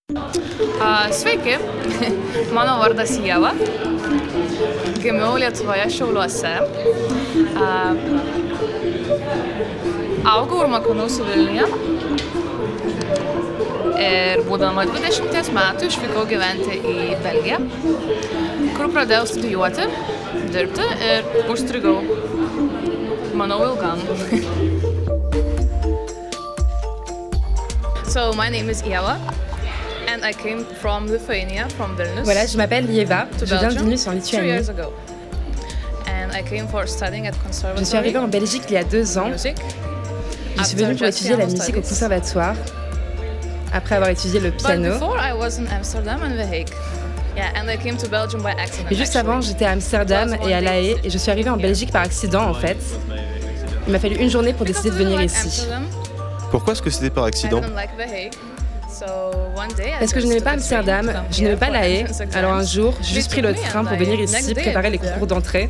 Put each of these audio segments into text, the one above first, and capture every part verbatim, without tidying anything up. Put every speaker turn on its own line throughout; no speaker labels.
A, sveiki, mano vardas Ieva. Gimiau Lietuvoje Šiauliuose. A, augau ir mokinausi Vilniuje. Ir būdama dvidešimties metų išvykau gyventi į Belgiją, kur pradėjau studijuoti, dirbti ir užstrigau, manau, ilgam. So, my name is Ieva. And I came from Lithuania, from Vilnius.
Voilà, je m'appelle Ieva, je viens de Vilnius en Lituanie.
And I came for studying at conservatory.
Je suis arrivée en Belgique il y a deux ans.
Music.
Je suis venue pour étudier la musique au conservatoire, après avoir étudié le piano.
But before I was in Amsterdam and The Hague. Yeah, and I came to Belgium by accident.
Et juste avant, j'étais à Amsterdam et à La Haye, et je suis arrivée en Belgique par accident en fait. Il m'a fallu une journée pour décider de venir ici.
Pourquoi est-ce que c'était par accident ?
Parce que je n'aimais pas Amsterdam, je n'aimais pas La Haye. Alors un jour, j'ai juste pris le train pour venir ici préparer les concours d'entrée.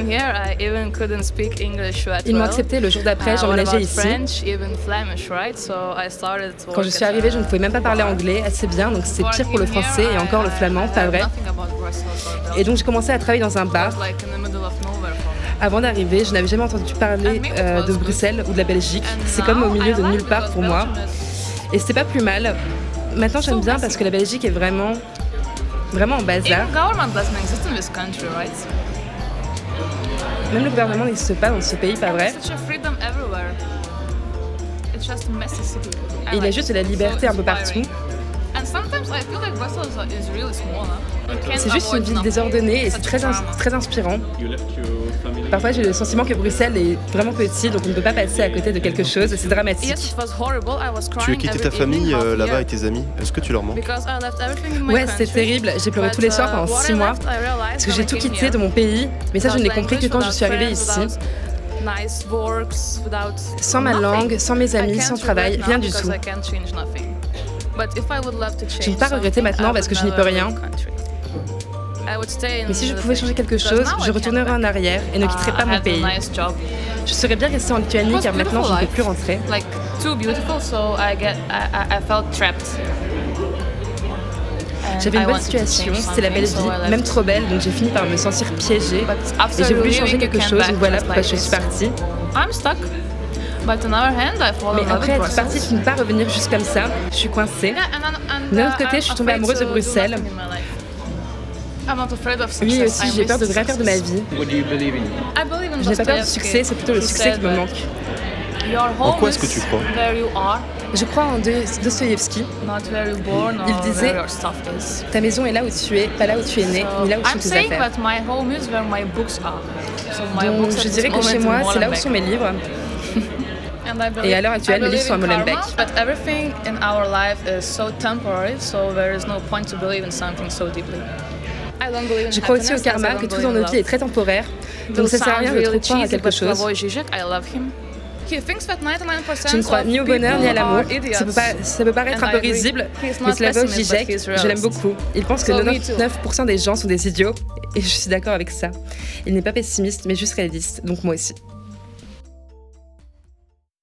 Ils m'ont accepté le jour d'après, j'emménageais ici. Quand je suis arrivée, je ne pouvais même pas parler anglais assez bien, donc c'était pire pour le français et encore le flamand, pas vrai. Et donc j'ai commencé à travailler dans un bar. Avant d'arriver, je n'avais jamais entendu parler euh, de Bruxelles ou de la Belgique. C'est comme au milieu de nulle part pour moi. Et c'était pas plus mal. Maintenant, j'aime bien parce que la Belgique est vraiment, vraiment en bazar. Même le gouvernement n'existe pas dans ce pays, pas vrai? Et il y a juste de la liberté un peu partout. C'est juste une ville désordonnée et c'est très, ins- très inspirant. Parfois j'ai le sentiment que Bruxelles est vraiment petit, donc on ne peut pas passer à côté de quelque chose, c'est dramatique.
Tu as quitté ta famille euh, là-bas et tes amis, est-ce que tu leur manques ?
Ouais, c'était terrible, j'ai pleuré tous les soirs pendant six mois, parce que j'ai tout quitté de mon pays, mais ça je ne l'ai compris que quand je suis arrivée ici. Sans ma langue, sans mes amis, sans travail, rien du tout. Je ne peux pas regretter maintenant parce que je n'y peux rien. Mais si je pouvais changer quelque chose, je retournerais en arrière et ne quitterais pas mon pays. Je serais bien restée en Lituanie car maintenant je ne peux plus rentrer. J'avais une bonne situation, c'était la belle vie, même trop belle, donc j'ai fini par me sentir piégée. Et j'ai voulu changer quelque chose, donc voilà pourquoi je suis partie. Mais après être partie, tu ne peux pas revenir juste comme ça, je suis coincée. D'un autre côté, je suis tombée amoureuse de Bruxelles. Oui, aussi, j'ai peur de rien faire de ma vie. Je n'ai pas peur du succès, c'est plutôt le succès qui me manque.
En quoi est-ce que tu crois ?
Je crois en Dostoïevski. Il disait « Ta maison est là où tu es, pas là où tu es né, ni là où sont tes affaires. » Donc je dirais que chez moi, c'est là où sont mes livres. Et à l'heure actuelle, mes livres sont à Molenbeek. Je crois aussi au karma, que tout dans nos vies est très temporaire, donc ça sert à rien de trop croire à quelque chose. Je ne crois ni au bonheur ni à l'amour. Ça peut, pas, ça peut paraître un peu risible, mais Slavoj Žižek, je l'aime beaucoup. Il pense que quatre-vingt-dix-neuf pour cent des gens sont des idiots, et je suis d'accord avec ça. Il n'est pas pessimiste, mais juste réaliste, donc moi aussi.